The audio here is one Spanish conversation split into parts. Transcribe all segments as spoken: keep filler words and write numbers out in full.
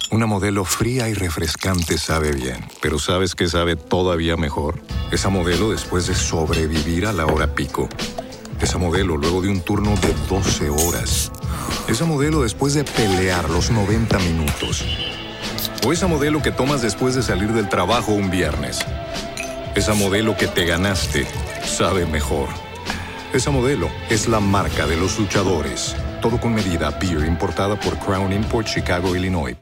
Una Modelo fría y refrescante sabe bien, pero ¿sabes qué sabe todavía mejor? Esa Modelo después de sobrevivir a la hora pico. Esa Modelo luego de un turno de doce horas. Esa Modelo después de pelear los noventa minutos. O esa Modelo que tomas después de salir del trabajo un viernes. Esa Modelo que te ganaste sabe mejor. Esa Modelo es la marca de los luchadores. Todo con medida. Beer importada por Crown Import, Chicago, Illinois.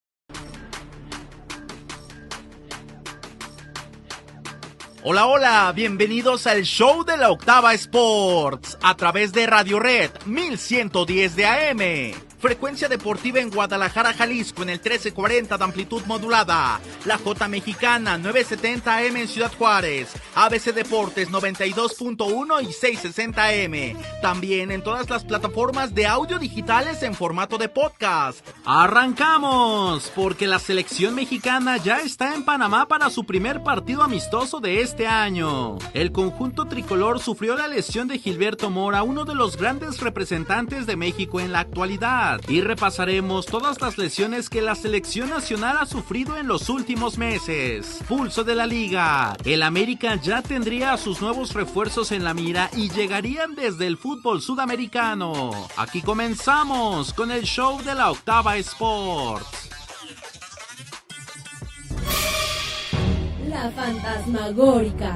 Hola, hola, bienvenidos al show de la Octava Sports, a través de Radio Red mil ciento diez de A M. Frecuencia deportiva en Guadalajara, Jalisco, en el trece cuarenta de amplitud modulada. La J Mexicana, novecientos setenta A M en Ciudad Juárez. A B C Deportes, noventa y dos punto uno y seiscientos sesenta A M. También en todas las plataformas de audio digitales en formato de podcast. ¡Arrancamos! Porque la selección mexicana ya está en Panamá para su primer partido amistoso de este año. El conjunto tricolor sufrió la lesión de Gilberto Mora, uno de los grandes representantes de México en la actualidad. Y repasaremos todas las lesiones que la selección nacional ha sufrido en los últimos meses. Pulso de la liga. El América ya tendría a sus nuevos refuerzos en la mira y llegarían desde el fútbol sudamericano. Aquí comenzamos con el show de la Octava Sports. La fantasmagórica.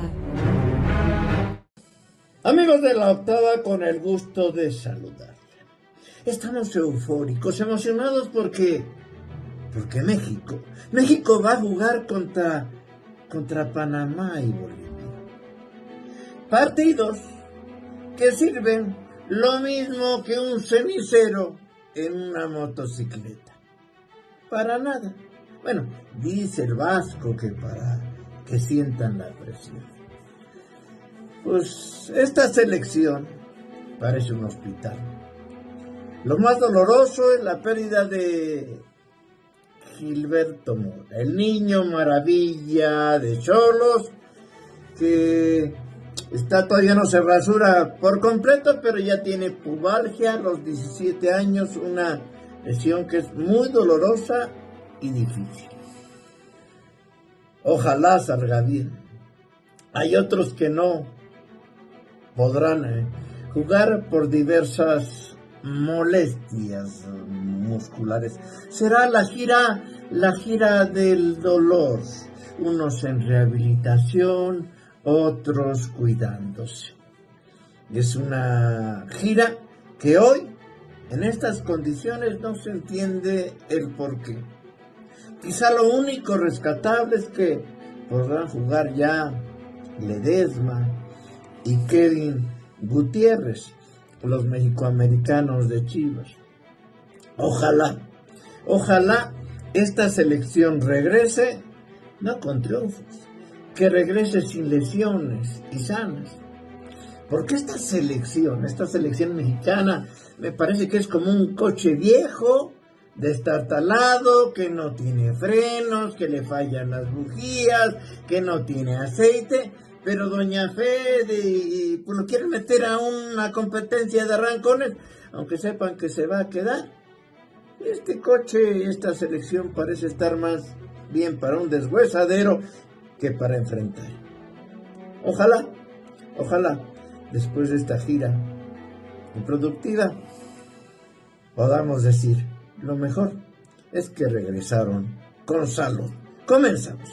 Amigos de la Octava, con el gusto de saludar. Estamos eufóricos, emocionados porque, porque México, México va a jugar contra, contra Panamá y Bolivia. Partidos que sirven lo mismo que un cenicero en una motocicleta. Para nada. Bueno, dice el Vasco que para que sientan la presión. Pues esta selección parece un hospital. Lo más doloroso es la pérdida de Gilberto Mora, el niño maravilla de Xolos, que está todavía no se rasura por completo, pero ya tiene pubalgia a los diecisiete años, una lesión que es muy dolorosa y difícil. Ojalá salga bien. Hay otros que no podrán eh, jugar por diversas molestias musculares. Será la gira, la gira del dolor. Unos en rehabilitación, otros cuidándose. Es una gira que hoy, en estas condiciones, no se entiende el porqué. Quizá lo único rescatable es que podrán jugar ya Ledesma y Kevin Gutiérrez, los mexicoamericanos de Chivas. Ojalá, ojalá esta selección regrese, no con triunfos, que regrese sin lesiones y sanas. Porque esta selección, esta selección mexicana, me parece que es como un coche viejo, destartalado, que no tiene frenos, que le fallan las bujías, que no tiene aceite. Pero doña Fede, pues lo quieren meter a una competencia de arrancones, aunque sepan que se va a quedar. Este coche, esta selección parece estar más bien para un deshuesadero que para enfrentar. Ojalá, ojalá, después de esta gira improductiva, podamos decir, lo mejor es que regresaron con salud. Comenzamos.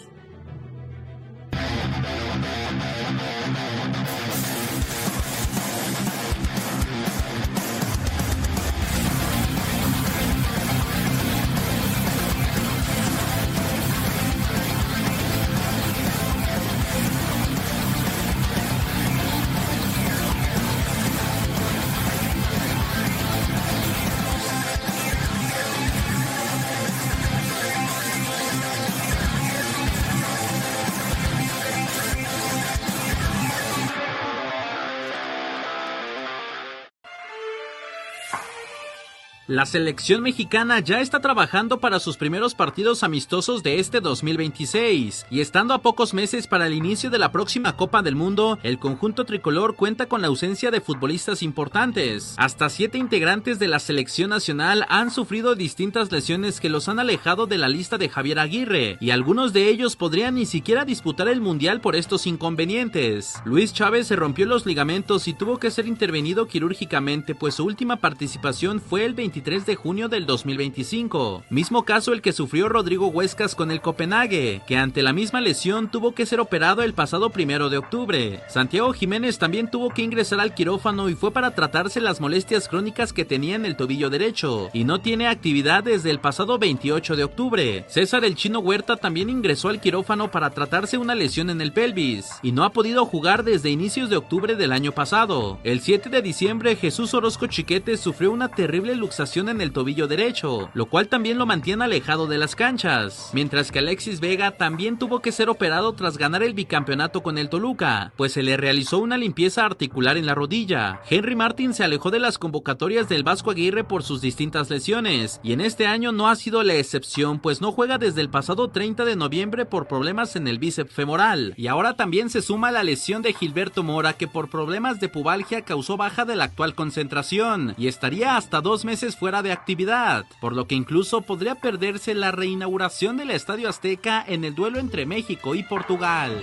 La selección mexicana ya está trabajando para sus primeros partidos amistosos de este dos mil veintiséis, y estando a pocos meses para el inicio de la próxima Copa del Mundo, el conjunto tricolor cuenta con la ausencia de futbolistas importantes. Hasta siete integrantes de la selección nacional han sufrido distintas lesiones que los han alejado de la lista de Javier Aguirre, y algunos de ellos podrían ni siquiera disputar el Mundial por estos inconvenientes. Luis Chávez se rompió los ligamentos y tuvo que ser intervenido quirúrgicamente, pues su última participación fue el veintitrés de junio del dos mil veinticinco, mismo caso el que sufrió Rodrigo Huescas con el Copenhague, que ante la misma lesión tuvo que ser operado el pasado primero de octubre. Santiago Jiménez también tuvo que ingresar al quirófano y fue para tratarse las molestias crónicas que tenía en el tobillo derecho, y no tiene actividad desde el pasado veintiocho de octubre. César el Chino Huerta también ingresó al quirófano para tratarse una lesión en el pelvis, y no ha podido jugar desde inicios de octubre del año pasado. El siete de diciembre Jesús Orozco Chiquete sufrió una terrible luxación en el tobillo derecho, lo cual también lo mantiene alejado de las canchas, mientras que Alexis Vega también tuvo que ser operado tras ganar el bicampeonato con el Toluca, pues se le realizó una limpieza articular en la rodilla. Henry Martin se alejó de las convocatorias del Vasco Aguirre por sus distintas lesiones, y en este año no ha sido la excepción, pues no juega desde el pasado treinta de noviembre por problemas en el bíceps femoral, y ahora también se suma la lesión de Gilberto Mora, que por problemas de pubalgia causó baja de la actual concentración, y estaría hasta dos meses fuera de actividad, por lo que incluso podría perderse la reinauguración del Estadio Azteca en el duelo entre México y Portugal.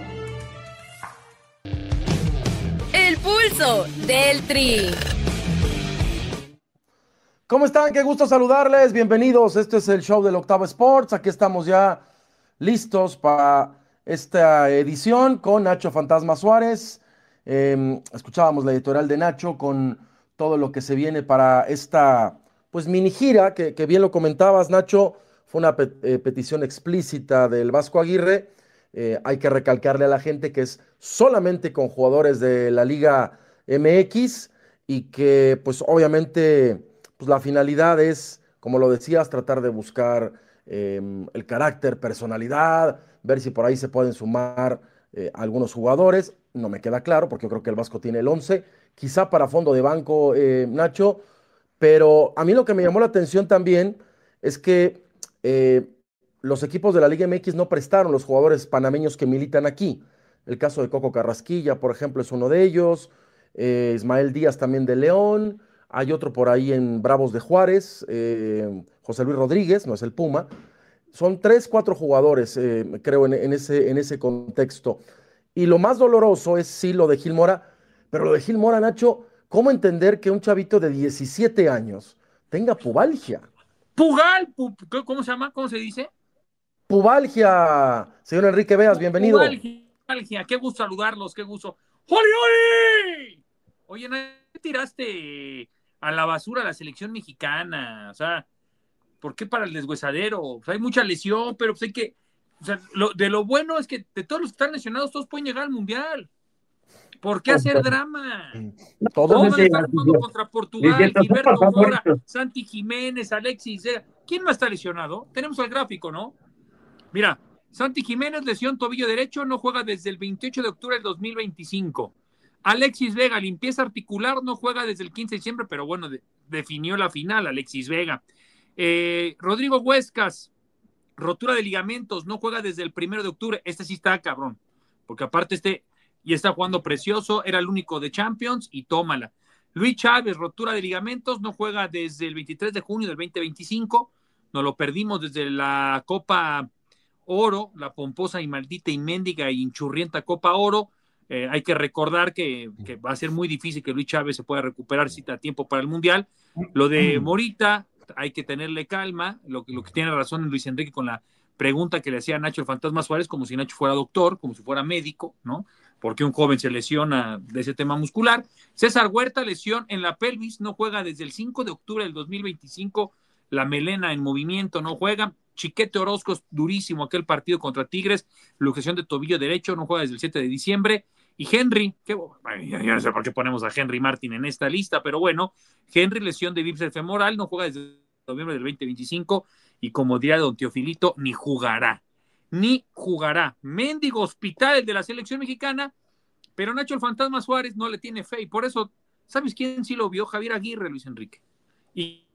El pulso del Tri. ¿Cómo están? Qué gusto saludarles, bienvenidos, este es el show del Octavo Sports, aquí estamos ya listos para esta edición con Nacho Fantasma Suárez. Eh, escuchábamos la editorial de Nacho con todo lo que se viene para esta pues mini gira, que, que bien lo comentabas, Nacho, fue una pe- eh, petición explícita del Vasco Aguirre. Eh, hay que recalcarle a la gente que es solamente con jugadores de la Liga M X y que pues obviamente pues la finalidad es, como lo decías, tratar de buscar eh, el carácter, personalidad, ver si por ahí se pueden sumar eh, algunos jugadores. No me queda claro porque yo creo que el Vasco tiene el once, quizá para fondo de banco, eh, Nacho. Pero a mí lo que me llamó la atención también es que eh, los equipos de la Liga M X no prestaron los jugadores panameños que militan aquí. El caso de Coco Carrasquilla, por ejemplo, es uno de ellos. Eh, Ismael Díaz también de León. Hay otro por ahí en Bravos de Juárez. Eh, José Luis Rodríguez, no es el Puma. Son tres, cuatro jugadores, eh, creo, en, en, ese, en ese contexto. Y lo más doloroso es sí lo de Gil Mora, pero lo de Gil Mora, Nacho, ¿cómo entender que un chavito de diecisiete años tenga pubalgia? Pugal, pu, ¿cómo se llama? ¿Cómo se dice? Pubalgia. Señor Enrique Veas, bienvenido. Pubalgia, pubalgia. Qué gusto saludarlos, qué gusto. ¡Oli, oli! Oye, ¿no tiraste a la basura a la selección mexicana? O sea, ¿por qué para el deshuesadero? O sea, hay mucha lesión, pero pues hay que... O sea, lo, de lo bueno es que de todos los que están lesionados, todos pueden llegar al Mundial. ¿Por qué hacer drama? Todos van a estar jugando contra Portugal, Gilberto Mora, Santi Jiménez, Alexis Vega. ¿Quién más está lesionado? Tenemos el gráfico, ¿no? Mira, Santi Jiménez, lesión tobillo derecho, no juega desde el veintiocho de octubre del dos mil veinticinco. Alexis Vega, limpieza articular, no juega desde el quince de diciembre, pero bueno, de, definió la final Alexis Vega. Eh, Rodrigo Huescas, rotura de ligamentos, no juega desde el primero de octubre. Este sí está cabrón, porque aparte este... y está jugando precioso, era el único de Champions y tómala. Luis Chávez, rotura de ligamentos, no juega desde el veintitrés de junio del veinte veinticinco, nos lo perdimos desde la Copa Oro, la pomposa y maldita y mendiga y hinchurrienta Copa Oro. Eh, hay que recordar que, que va a ser muy difícil que Luis Chávez se pueda recuperar si da tiempo para el Mundial. Lo de Morita, hay que tenerle calma, lo, lo que tiene razón Luis Enrique con la pregunta que le hacía a Nacho el Fantasma Suárez, como si Nacho fuera doctor, como si fuera médico, ¿no? Porque un joven se lesiona de ese tema muscular. César Huerta, lesión en la pelvis, no juega desde el cinco de octubre del dos mil veinticinco, la melena en movimiento, no juega. Chiquete Orozco, durísimo aquel partido contra Tigres, luxación de tobillo derecho, no juega desde el siete de diciembre. Y Henry, que, yo no sé por qué ponemos a Henry Martin en esta lista, pero bueno, Henry, lesión de bíceps femoral, no juega desde noviembre del veinte veinticinco, y como diría don Teofilito, ni jugará. Ni jugará. Mendigo hospital de la selección mexicana, pero Nacho el Fantasma Suárez no le tiene fe, y por eso, ¿sabes quién sí lo vio? Javier Aguirre, Luis Enrique. Y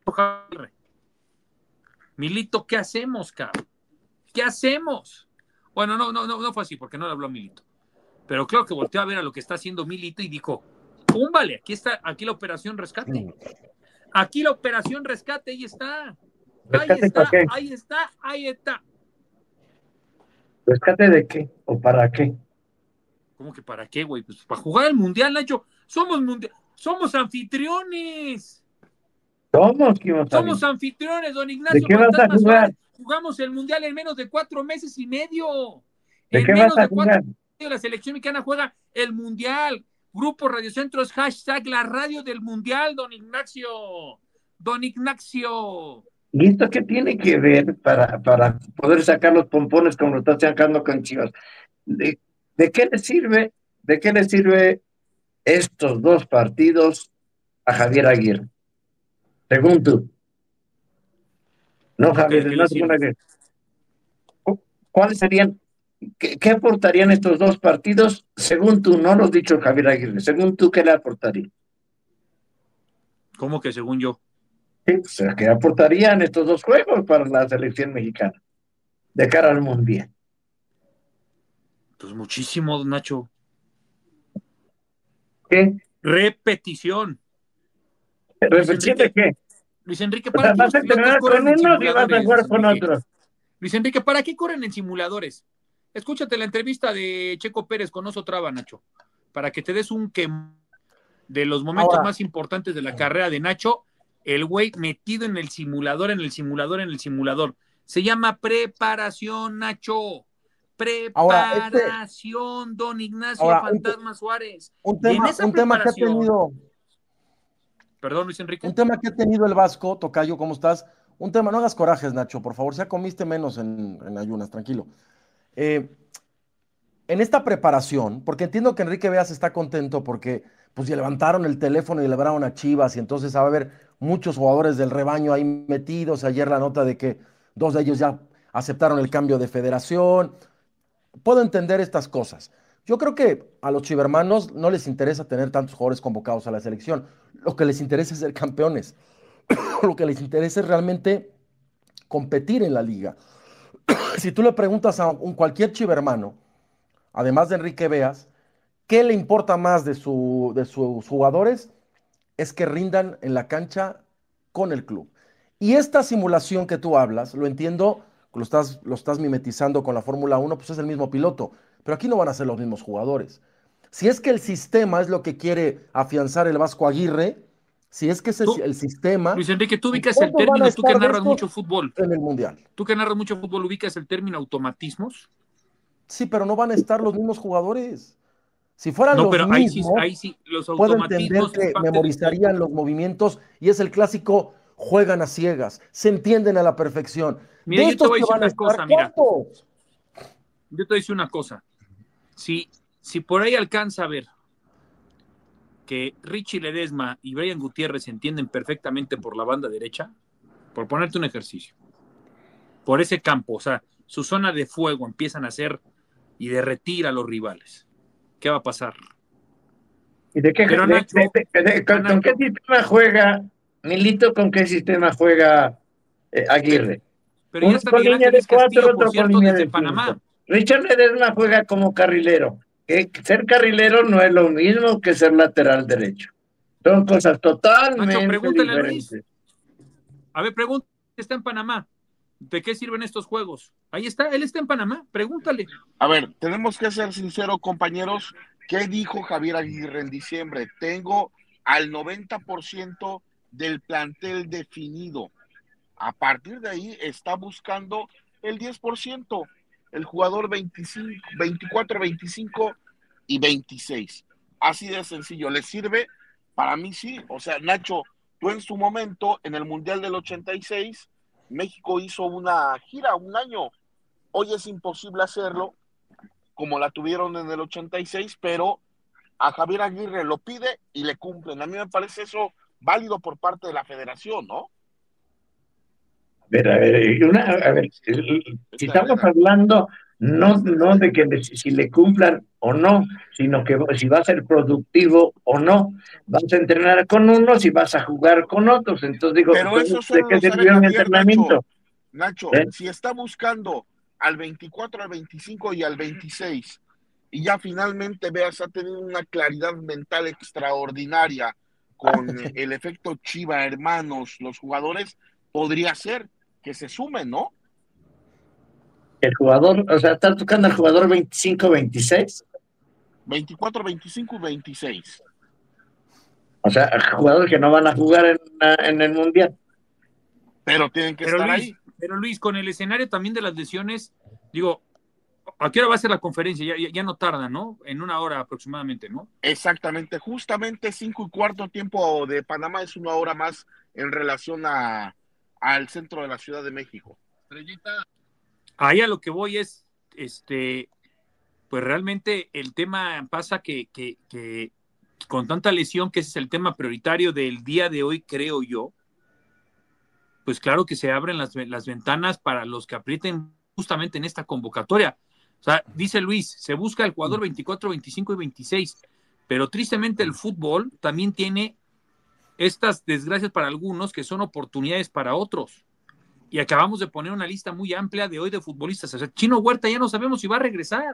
Milito, ¿qué hacemos, cabrón? ¿Qué hacemos? Bueno, no, no, no, no fue así, porque no le habló a Milito. Pero claro que volteó a ver a lo que está haciendo Milito y dijo, ¡púmbale! Aquí está, aquí la operación rescate. Aquí la operación rescate, ahí está. Ahí está, ahí está, ahí está. ¿Rescate de qué? ¿O para qué? ¿Cómo que para qué, güey? Pues para jugar el mundial, Nacho. Somos mundial, somos anfitriones. ¿Cómo? Somos anfitriones, don Ignacio. ¿De qué vas a jugar? Suárez. Jugamos el mundial en menos de cuatro meses y medio. ¿De en qué menos vas a de cuatro jugar? meses y medio la selección mexicana juega el mundial. Grupo Radiocentros, hashtag la radio del mundial, don Ignacio. Don Ignacio. ¿Y esto qué tiene que ver para, para poder sacar los pompones como lo estás sacando con Chivas? ¿De, ¿De qué le sirve, de qué le sirve estos dos partidos a Javier Aguirre? Según tú. No, Javier, no es una que... ¿Cuáles serían, qué, qué aportarían estos dos partidos según tú? No lo has dicho Javier Aguirre, según tú, ¿qué le aportaría? ¿Cómo que según yo? Sí, o sea, ¿qué aportarían estos dos juegos para la selección mexicana de cara al mundial? Pues muchísimo, Nacho. ¿Qué? Repetición. ¿Repetición de qué? Luis Enrique, ¿para o sea, vas a entrenar con unos y vas a jugar con otros? Luis Enrique, ¿para qué corren en simuladores? Escúchate la entrevista de Checo Pérez con Oso Traba, Nacho, para que te des un quem de los momentos Ahora, más importantes de la carrera de Nacho, el güey metido en el simulador, en el simulador, en el simulador. Se llama preparación, Nacho. Preparación, Ahora, este, don Ignacio Ahora, Fantasma un, Suárez. Un tema, un tema que ha tenido... Perdón, Luis Enrique. Un tema que ha tenido el Vasco, Tocayo, ¿cómo estás? Un tema, no hagas corajes, Nacho, por favor, ya comiste menos en, en ayunas, tranquilo. Eh, en esta preparación, porque entiendo que Enrique Veas está contento porque pues ya levantaron el teléfono y levantaron a Chivas y entonces va a haber muchos jugadores del rebaño ahí metidos. Ayer la nota de que dos de ellos ya aceptaron el cambio de federación. Puedo entender estas cosas. Yo creo que a los chivermanos no les interesa tener tantos jugadores convocados a la selección. Lo que les interesa es ser campeones. Lo que les interesa es realmente competir en la liga. Si tú le preguntas a un cualquier chivermano, además de Enrique Veas, ¿qué le importa más de, su, de sus jugadores? Es que rindan en la cancha con el club. Y esta simulación que tú hablas, lo entiendo, lo estás, lo estás mimetizando con la Fórmula uno, pues es el mismo piloto, pero aquí no van a ser los mismos jugadores. Si es que el sistema es lo que quiere afianzar el Vasco Aguirre, si es que ese es el sistema... Luis Enrique, tú ubicas el término, tú que narras mucho fútbol. En el Mundial. Tú que narras mucho fútbol, ¿ubicas el término automatismos? Sí, pero no van a estar los mismos jugadores. Si fueran no, los pero mismos, ahí sí, ahí sí, los puedo entender que memorizarían los movimientos y es el clásico, juegan a ciegas, se entienden a la perfección. Mira, de yo te voy a decir van a una cosa, mira. Yo te voy a decir una cosa. Si, si por ahí alcanza a ver que Richie Ledesma y Brian Gutiérrez se entienden perfectamente por la banda derecha, por ponerte un ejercicio, por ese campo, o sea, su zona de fuego empiezan a hacer y derretir a los rivales. ¿Qué va a pasar? ¿Y de qué, de, Nacho, de, de, de, con, Nacho, ¿con qué sistema juega Milito? ¿Con qué sistema juega eh, Aguirre? Pero uno ya está con línea de cuatro, otro con línea de Panamá. Richard Ledesma juega como carrilero. Que ser carrilero no es lo mismo que ser lateral derecho. Son cosas totalmente Nacho, pregúntale diferentes. A Luis. A ver, pregunta, está en Panamá. ¿De qué sirven estos juegos? Ahí está, él está en Panamá, pregúntale. A ver, tenemos que ser sinceros, compañeros. ¿Qué dijo Javier Aguirre en diciembre? Tengo al noventa por ciento del plantel definido. A partir de ahí está buscando el diez por ciento. El jugador veinticinco, veinticuatro, veinticinco y veintiséis. Así de sencillo. ¿Le sirve? Para mí sí. O sea, Nacho, tú en su momento, en el Mundial del ochenta y seis, México hizo una gira, un año. Hoy es imposible hacerlo, como la tuvieron en el ochenta y seis, pero a Javier Aguirre lo pide y le cumplen. A mí me parece eso válido por parte de la federación, ¿no? A ver, a ver, una, a ver si estamos hablando no, no de que le, si le cumplan o no, sino que si va a ser productivo o no. Vas a entrenar con unos y vas a jugar con otros. Entonces digo, pero eso ¿de solo qué lo sabe sirvió mi Javier, entrenamiento? Nacho. Nacho, ¿Eh? si está buscando al veinticuatro, al veinticinco y al veintiséis, y ya finalmente veas, ha tenido una claridad mental extraordinaria con el efecto Chiva, hermanos, los jugadores, podría ser que se sumen, ¿no? El jugador, o sea, está tocando al jugador veinticinco veintiséis. veinticuatro, veinticinco y veintiséis. O sea, jugadores que no van a jugar en, en el Mundial. Pero tienen que pero estar Luis, ahí. Pero Luis, con el escenario también de las lesiones, digo, ¿a qué hora va a ser la conferencia? Ya, ya, ya no tarda, ¿no? En una hora aproximadamente, ¿no? Exactamente, justamente cinco y cuarto tiempo de Panamá es una hora más en relación a al centro de la Ciudad de México. Estrellita. Ahí a lo que voy es, este, pues realmente el tema pasa que, que, que con tanta lesión, que ese es el tema prioritario del día de hoy, creo yo, pues claro que se abren las, las ventanas para los que aprieten justamente en esta convocatoria. O sea, dice Luis, se busca el jugador veinticuatro, veinticinco y veintiséis, pero tristemente el fútbol también tiene estas desgracias para algunos que son oportunidades para otros. Y acabamos de poner una lista muy amplia de hoy de futbolistas. O sea, Chino Huerta ya no sabemos si va a regresar.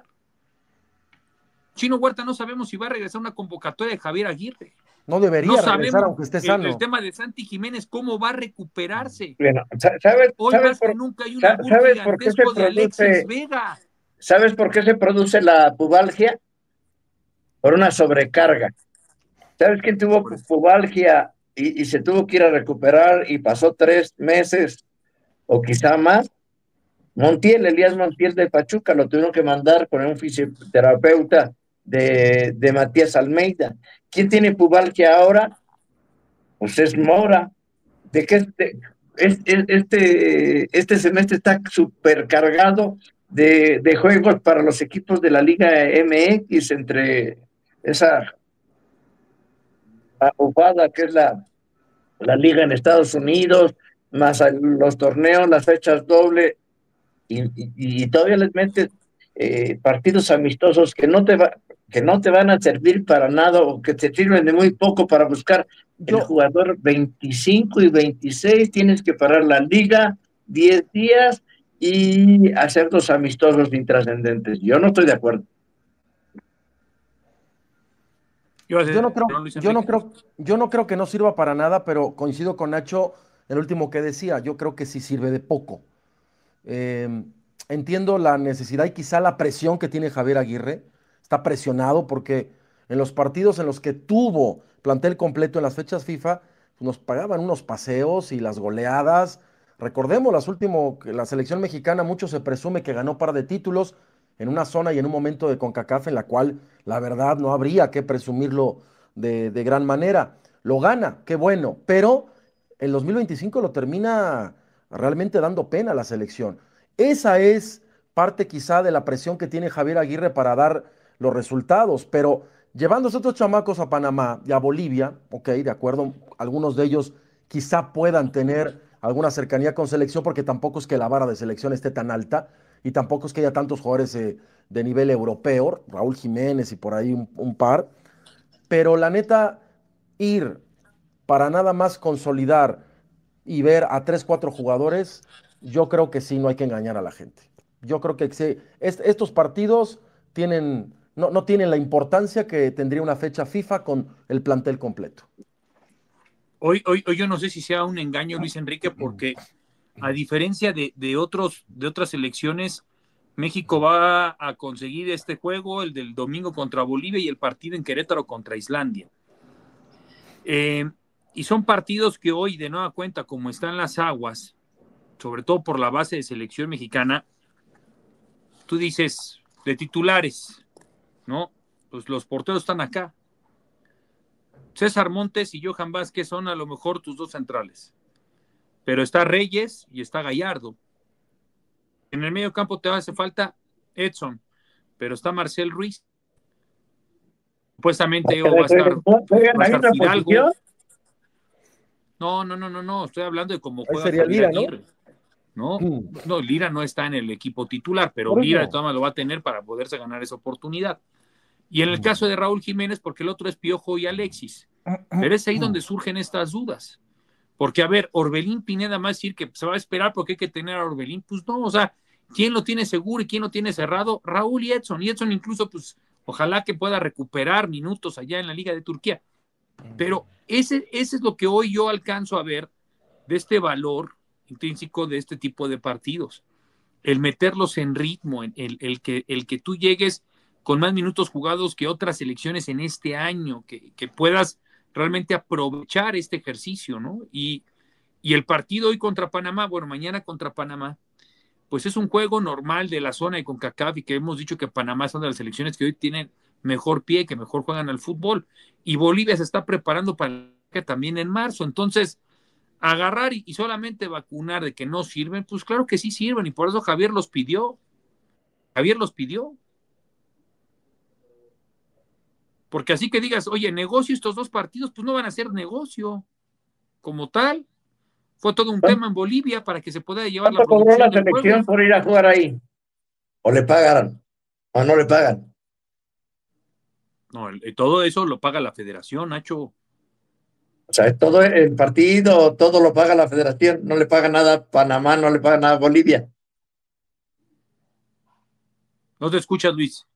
Chino Huerta no sabemos si va a regresar a una convocatoria de Javier Aguirre. No debería no regresar sabemos aunque esté sano. El, el tema de Santi Jiménez, cómo va a recuperarse. Bueno, ¿sabes, hoy sabes más por, que nunca hay un albur ¿sabes por qué se gigantesco de produce, Alexis Vega. ¿Sabes por qué se produce la pubalgia? Por una sobrecarga. ¿Sabes quién tuvo pubalgia y, y se tuvo que ir a recuperar y pasó tres meses o quizá más? Montiel, Elías Montiel de Pachuca, lo tuvieron que mandar con un fisioterapeuta de, de Matías Almeida. ¿Quién tiene pubalgia ahora? Pues es Mora. ¿De qué este, este, este semestre está supercargado de, de juegos para los equipos de la Liga M X, entre esa ufada que es la, la Liga en Estados Unidos, más los torneos, las fechas doble, y, y, y todavía les metes eh, partidos amistosos que no te va, que no te van a servir para nada o que te sirven de muy poco para buscar Yo, el jugador veinticinco y veintiséis. Tienes que parar la liga diez días y hacer los amistosos intrascendentes. Yo no estoy de acuerdo. Yo no creo, yo no creo, yo no creo que no sirva para nada, pero coincido con Nacho en el último que decía. Yo creo que sí sirve de poco. Eh, entiendo la necesidad y quizá la presión que tiene Javier Aguirre. Está presionado porque en los partidos en los que tuvo plantel completo en las fechas FIFA, pues nos pagaban unos paseos y las goleadas. Recordemos las últimas, la selección mexicana, mucho se presume que ganó par de títulos en una zona y en un momento de CONCACAF en la cual la verdad no habría que presumirlo de, de gran manera. Lo gana, qué bueno, pero el dos mil veinticinco lo termina realmente dando pena a la selección. Esa es parte quizá de la presión que tiene Javier Aguirre para dar los resultados, pero llevando a estos chamacos a Panamá y a Bolivia, ok, de acuerdo, algunos de ellos quizá puedan tener alguna cercanía con selección, porque tampoco es que la vara de selección esté tan alta, y tampoco es que haya tantos jugadores eh, de nivel europeo, Raúl Jiménez y por ahí un, un par, pero la neta, ir para nada más consolidar y ver a tres, cuatro jugadores, yo creo que sí, no hay que engañar a la gente. Yo creo que sí, est estos partidos tienen, no, no tienen la importancia que tendría una fecha FIFA con el plantel completo. Hoy, hoy, hoy yo no sé si sea un engaño, Luis Enrique, porque a diferencia de, de, otros, de otras elecciones, México va a conseguir este juego, el del domingo contra Bolivia y el partido en Querétaro contra Islandia. Eh, y son partidos que hoy, de nueva cuenta, como están las aguas, sobre todo por la base de selección mexicana, tú dices, de titulares, ¿no? Pues los porteros están acá. César Montes y Johan Vázquez son a lo mejor tus dos centrales. Pero está Reyes y está Gallardo. En el medio campo te hace falta Edson, pero está Marcel Ruiz. Supuestamente va a estar, va a estar Fidalgo. No, no, no, no, no. Estoy hablando de cómo juega Javier Aguirre. ¿no? No, Lira no está en el equipo titular, pero Lira de todas maneras lo va a tener para poderse ganar esa oportunidad. Y en el caso de Raúl Jiménez, porque el otro es Piojo y Alexis. Pero es ahí donde surgen estas dudas. Porque, a ver, Orbelín Pineda, más decir que se va a esperar porque hay que tener a Orbelín, pues no, o sea, ¿quién lo tiene seguro y quién lo tiene cerrado? Raúl y Edson. Y Edson incluso, pues, ojalá que pueda recuperar minutos allá en la Liga de Turquía. Pero ese, ese es lo que hoy yo alcanzo a ver de este valor intrínseco de este tipo de partidos. El meterlos en ritmo, el, el, que, el que tú llegues con más minutos jugados que otras selecciones en este año, que, que puedas realmente aprovechar este ejercicio, ¿no? Y, y el partido hoy contra Panamá, bueno, mañana contra Panamá, pues es un juego normal de la zona de CONCACAF y que hemos dicho que Panamá son de las selecciones que hoy tienen mejor pie, que mejor juegan al fútbol. Y Bolivia se está preparando para que también en marzo. Entonces, agarrar y, y solamente vacunar de que no sirven, pues claro que sí sirven y por eso Javier los pidió. Javier los pidió. Porque así que digas, oye, negocio estos dos partidos, pues no van a ser negocio como tal. Fue todo un tema en Bolivia para que se pueda llevar la producción. ¿Cuánto cobró la selección juego? por ir a jugar ahí? ¿O le pagaron? ¿O no le pagan? No, el, todo eso lo paga la federación, Nacho. O sea, todo el partido, todo lo paga la federación, no le paga nada a Panamá, no le paga nada a Bolivia. No te escuchas, Luis.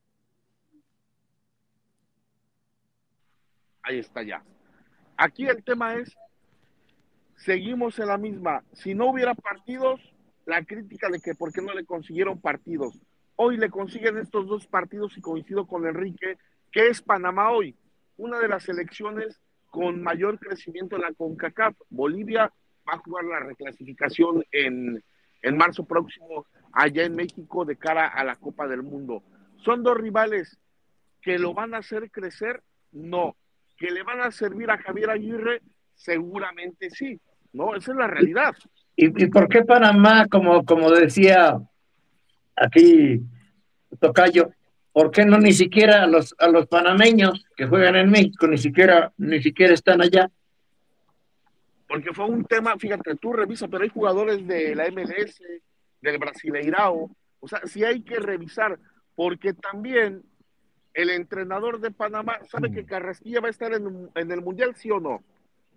Ahí está ya. Aquí el tema es, seguimos en la misma. Si no hubiera partidos, la crítica de que por qué no le consiguieron partidos. Hoy le consiguen estos dos partidos y coincido con Enrique, que es Panamá hoy, una de las selecciones con mayor crecimiento en la CONCACAF. Bolivia va a jugar la reclasificación en, en marzo próximo allá en México de cara a la Copa del Mundo. ¿Son dos rivales que lo van a hacer crecer? No. ¿Que le van a servir a Javier Aguirre? Seguramente sí, ¿no? Esa es la realidad. ¿Y, y por qué Panamá, como, como decía aquí Tocayo, por qué no ni siquiera a los, a los panameños que juegan en México, ni siquiera, ni siquiera están allá? Porque fue un tema, fíjate, tú revisas, pero hay jugadores de la M L S, del Brasileirao, o sea, sí hay que revisar, porque también el entrenador de Panamá sabe que Carrasquilla va a estar en, en el Mundial, ¿sí o no?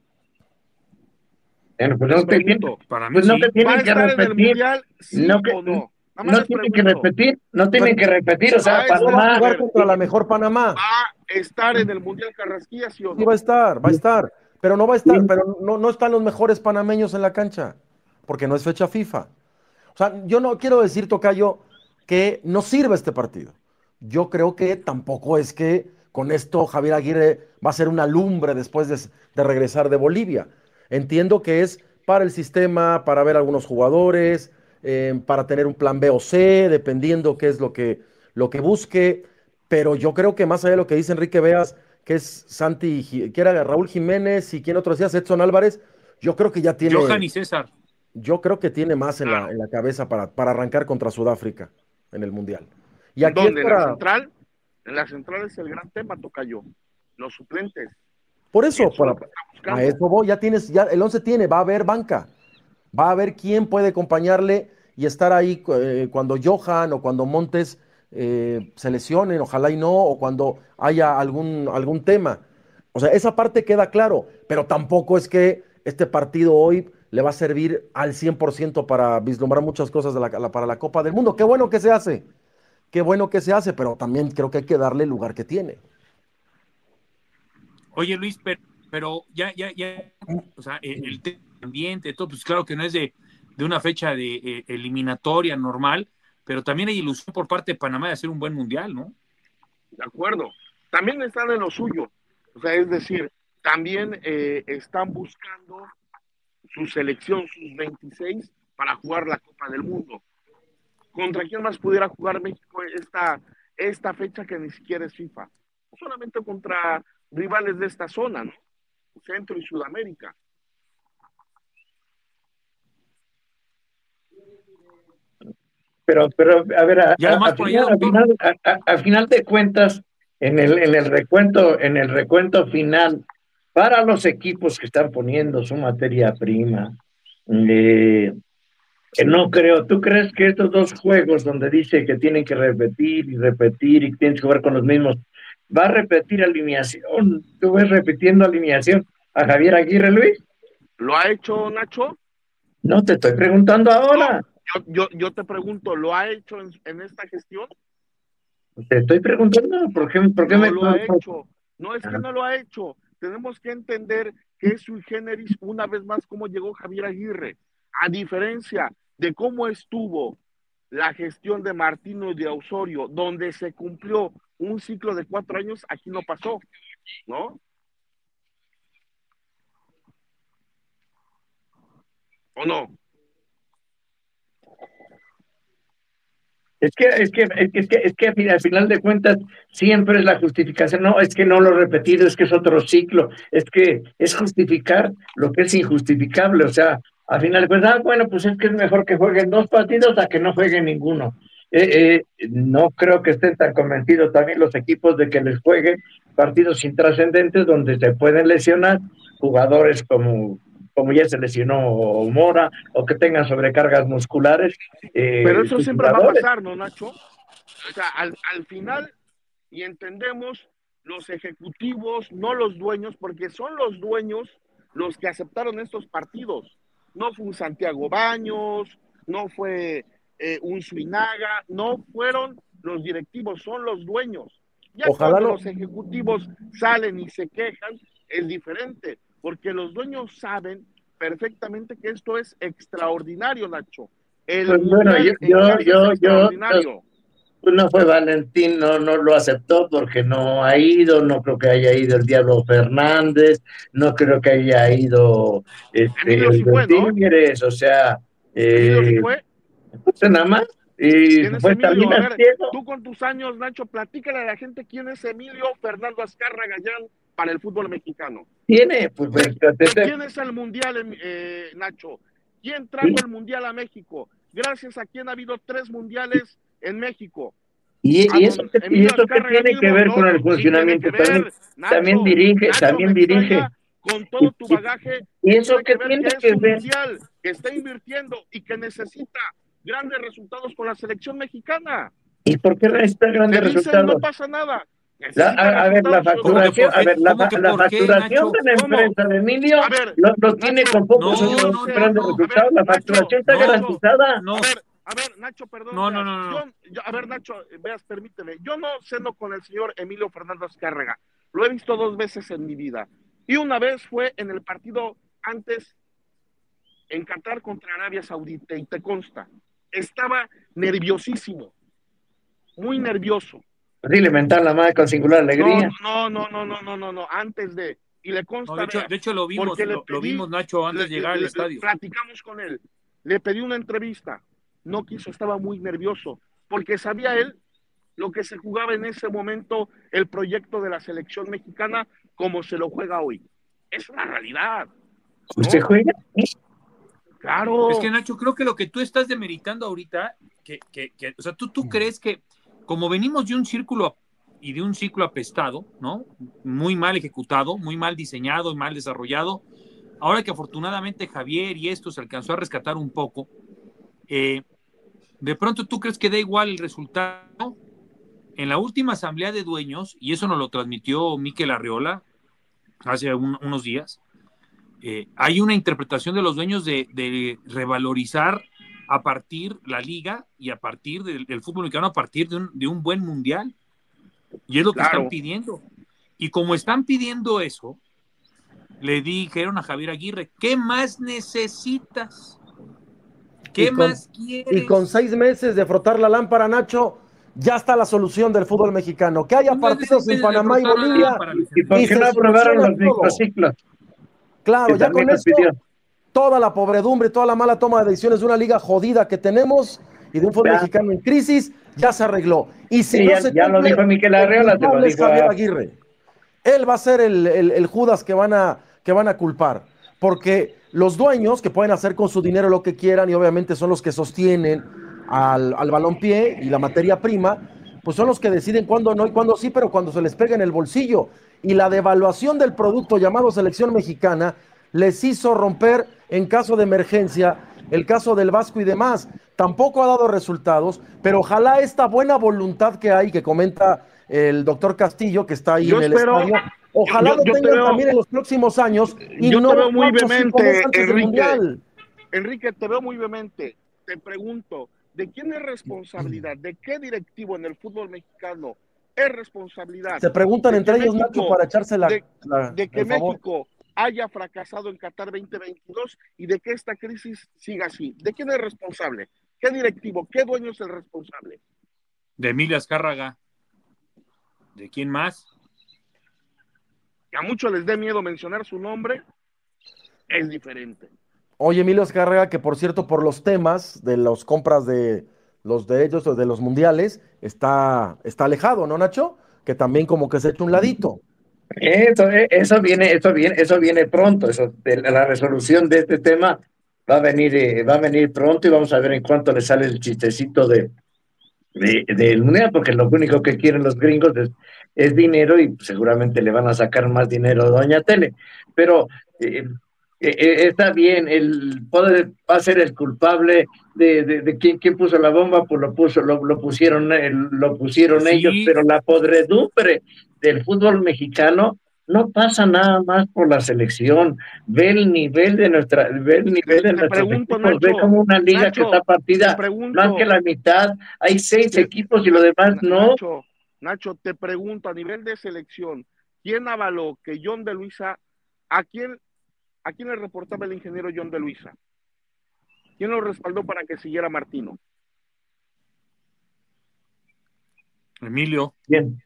Bueno, pues no te, tiene, para mí pues no sí. te tienen ¿Va a que estar repetir, en el Mundial, sí no, que, o no? No tienen que repetir, no tienen que repetir, o sea, Panamá Panamá va a jugar contra la mejor Panamá. ¿Va a estar en el Mundial Carrasquilla, sí o no? Sí va a estar, va a estar, pero no va a estar, pero no, no están los mejores panameños en la cancha, porque no es fecha FIFA. O sea, yo no quiero decir, Tocayo, que no sirve este partido. Yo creo que tampoco es que con esto Javier Aguirre va a ser una lumbre después de, de regresar de Bolivia. Entiendo que es para el sistema, para ver algunos jugadores, eh, para tener un plan B o C, dependiendo qué es lo que, lo que busque. Pero yo creo que más allá de lo que dice Enrique Veas, que es Santi, que era Raúl Jiménez y quien otro decía, Edson Álvarez, yo creo que ya tiene. Johan y César. Yo creo que tiene más en, claro. la, en la cabeza para, para arrancar contra Sudáfrica en el Mundial. ¿Y aquí ¿Dónde? Para... ¿En la central? En la central es el gran tema, Tocayo. Los suplentes. Por eso, para, a eso voy, ya tienes, ya el once tiene, va a haber banca. Va a haber quién puede acompañarle y estar ahí eh, cuando Johan o cuando Montes eh, se lesionen, ojalá y no, o cuando haya algún, algún tema. O sea, esa parte queda claro, pero tampoco es que este partido hoy le va a servir al cien por ciento para vislumbrar muchas cosas de la, la, para la Copa del Mundo. Qué bueno que se hace, qué bueno que se hace, pero también creo que hay que darle el lugar que tiene. Oye, Luis, pero, pero ya, ya, ya, o sea, el, el ambiente, todo, pues claro que no es de, de una fecha de eh, eliminatoria normal, pero también hay ilusión por parte de Panamá de hacer un buen mundial, ¿no? De acuerdo. También están en lo suyo. O sea, es decir, también eh, están buscando su selección, sus veintiséis, para jugar la Copa del Mundo. ¿Contra quién más pudiera jugar México esta, esta fecha que ni siquiera es FIFA? Solamente contra rivales de esta zona, ¿no? Centro y Sudamérica. Pero, pero a ver, a, a, a, final, a, final, a, a final de cuentas, en el, en el recuento, en el recuento final, para los equipos que están poniendo su materia prima, eh, Que no creo. ¿Tú crees que estos dos juegos donde dice que tienen que repetir y repetir y tienen que jugar con los mismos, va a repetir alineación? ¿Tú ves repitiendo alineación a Javier Aguirre, Luis? ¿Lo ha hecho Nacho? No, te estoy preguntando ahora. No, yo, yo, yo te pregunto, ¿lo ha hecho en, en esta gestión? Te estoy preguntando, ¿por qué, por qué no me... lo ha hecho. No es que no lo ha hecho. Tenemos que entender que es sui generis, una vez más, cómo llegó Javier Aguirre. A diferencia de cómo estuvo la gestión de Martino y de Osorio, donde se cumplió un ciclo de cuatro años, aquí no pasó, ¿no? ¿O no? Es que, es que, es que, es que, es que al final de cuentas siempre es la justificación. No, es que no lo he repetido, es que es otro ciclo. Es que es justificar lo que es injustificable. O sea, al final de cuentas, ah, bueno, pues es que es mejor que jueguen dos partidos a que no jueguen ninguno. Eh, eh, no creo que estén tan convencidos también los equipos de que les jueguen partidos intrascendentes donde se pueden lesionar jugadores como... como ya se lesionó Mora, o que tengan sobrecargas musculares. Eh, Pero eso siempre jugadores. va a pasar, ¿no, Nacho? O sea, al, al final, y entendemos, los ejecutivos, no los dueños, porque son los dueños los que aceptaron estos partidos. No fue un Santiago Baños, no fue eh, un Suinaga, no fueron los directivos, son los dueños. Ya Ojalá cuando no. los ejecutivos salen y se quejan, es diferente. Porque los dueños saben perfectamente que esto es extraordinario, Nacho. El pues bueno, yo, yo, yo, yo, yo, no fue Valentín, no, no lo aceptó porque no ha ido, no creo que haya ido el Diablo Fernández, no creo que haya ido este, Emilio sí fue, ¿no? Tigres, o sea, Emilio eh, sí fue. Pues nada más. Y fue Emilio? A ver, tú con tus años, Nacho, platícale a la gente quién es Emilio Fernando Azcárraga Gallán para el fútbol mexicano. Tiene, pues, pues ¿quién es el mundial, eh, Nacho? ¿Quién trajo ¿Sí? el mundial a México? Gracias a quién ha habido tres mundiales en México. Y, y eso, que, y eso que tiene que ver no, con el funcionamiento. Ver, también, Nacho, también dirige, Nacho, también dirige. Con todo tu bagaje. Y eso que tiene que, que, que ver. Mundial, que está invirtiendo y que necesita grandes resultados con la selección mexicana. ¿Y por qué necesita grandes dicen, resultados? No pasa nada. La, a, a ver, la facturación, a ver, la, la facturación qué, de la empresa de Emilio ver, lo, lo Nacho, tiene con pocos no, no, grandes no, resultados. Ver, la facturación Nacho, está no, garantizada. No. A ver, a ver, Nacho, perdón. No, no, no, no. Yo, yo, a ver, Nacho, veas, permíteme. Yo no ceno con el señor Emilio Fernando Azcárraga. Lo he visto dos veces en mi vida. Y una vez fue en el partido antes en Qatar contra Arabia Saudita, y te consta. Estaba nerviosísimo. Muy nervioso. Sí, le mentaron la madre con singular alegría. No, no, no, no, no, no, no, antes de, y le consta. No, de, hecho, de hecho lo vimos, lo, pedí, lo vimos Nacho antes le, de llegar le, al le, estadio. Platicamos con él, le pedí una entrevista, no quiso, estaba muy nervioso, porque sabía él lo que se jugaba en ese momento el proyecto de la selección mexicana como se lo juega hoy. Es una realidad. ¿no? ¿Se juega? Claro. Es que Nacho, creo que lo que tú estás demeritando ahorita, que, que, que o sea, tú, tú crees que como venimos de un círculo y de un ciclo apestado, ¿no? Muy mal ejecutado, muy mal diseñado y mal desarrollado, ahora que afortunadamente Javier y esto se alcanzó a rescatar un poco, eh, de pronto tú crees que da igual el resultado. En la última asamblea de dueños, y eso nos lo transmitió Mikel Arriola hace un, unos días, eh, hay una interpretación de los dueños de, de revalorizar a partir la liga y a partir del, del fútbol mexicano, a partir de un, de un buen mundial. Y es lo que claro. están pidiendo. Y como están pidiendo eso, le dijeron a Javier Aguirre, ¿qué más necesitas? ¿Qué y con, más quieres? Y con seis meses de frotar la lámpara, Nacho, ya está la solución del fútbol mexicano. Que haya partidos en Panamá y Bolivia. ¿Y por qué no aprobaron los microciclos? Claro, ya con eso, toda la pobredumbre, toda la mala toma de decisiones de una liga jodida que tenemos y de un fútbol ya. mexicano en crisis, ya se arregló. Y si sí, no ya, se ya cumple, lo dijo Mikel Arriola, te lo dijo Javier Aguirre. Él va a ser el, el, el Judas que van, a, que van a culpar, porque los dueños, que pueden hacer con su dinero lo que quieran, y obviamente son los que sostienen al, al balompié y la materia prima, pues son los que deciden cuándo no y cuándo sí, pero cuando se les pega en el bolsillo. Y la devaluación del producto llamado selección mexicana les hizo romper en caso de emergencia el caso del Vasco y demás. Tampoco ha dado resultados, pero ojalá esta buena voluntad que hay, que comenta el doctor Castillo, que está ahí yo en el espero, estadio, ojalá yo, lo yo tengan veo, también en los próximos años y yo no te veo muy cuatro o cinco meses vehemente, antes del Enrique. Mundial. Enrique, te veo muy vehemente. Te pregunto, ¿de quién es responsabilidad? ¿De qué directivo en el fútbol mexicano es responsabilidad? Se preguntan de entre ellos, México, Nacho, para echarse la, de, la, de que el favor. México haya fracasado en Qatar veinte veintidós y de que esta crisis siga así. ¿De quién es responsable? ¿Qué directivo? ¿Qué dueño es el responsable? De Emilio Azcárraga. ¿De quién más? Que a muchos les dé miedo mencionar su nombre, es diferente. Oye, Emilio Azcárraga, que por cierto, por los temas de las compras de los derechos de los mundiales, está, está alejado, ¿no, Nacho? Que también como que se echa un ladito. Eso, eso viene, eso viene, eso viene pronto. Eso, de la resolución de este tema va a venir, eh, va a venir pronto y vamos a ver en cuánto le sale el chistecito de, de, del mundial, porque lo único que quieren los gringos es, es dinero y seguramente le van a sacar más dinero a Doña Tele. Pero eh, eh, está bien, el poder va a ser el culpable de, de, de quién, quién puso la bomba, pues lo puso, lo, lo pusieron, lo pusieron Sí. ellos, pero la podredumbre del fútbol mexicano no pasa nada más por la selección. Ve el nivel de nuestra, ve el nivel de nuestros pregunto, equipos, Nacho, ve como una liga Nacho, que está partida pregunto, más que la mitad, hay seis te, equipos y lo demás no. Nacho, Nacho, te pregunto, a nivel de selección, ¿quién avaló que John de Luisa, a quién, a quién le reportaba el ingeniero John de Luisa? ¿Quién lo respaldó para que siguiera Martino? Emilio. Bien.